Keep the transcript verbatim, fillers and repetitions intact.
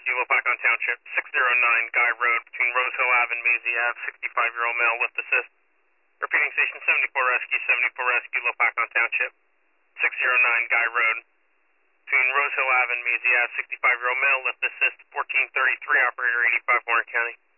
Rescue, Lopakon Township, six zero nine Guy Road, between Rose Hill Ave and Maisie Ave, sixty-five-year-old male, lift assist. Repeating Station seventy-four Rescue, seventy-four Rescue, Lopakon Township, six zero nine Guy Road, between Rose Hill Ave and Maisie Ave, sixty-five-year-old male, lift assist, fourteen thirty-three, operator eighty-five, Warren County.